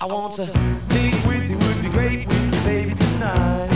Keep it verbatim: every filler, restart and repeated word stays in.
I want to be with you, would be great with you, baby, tonight.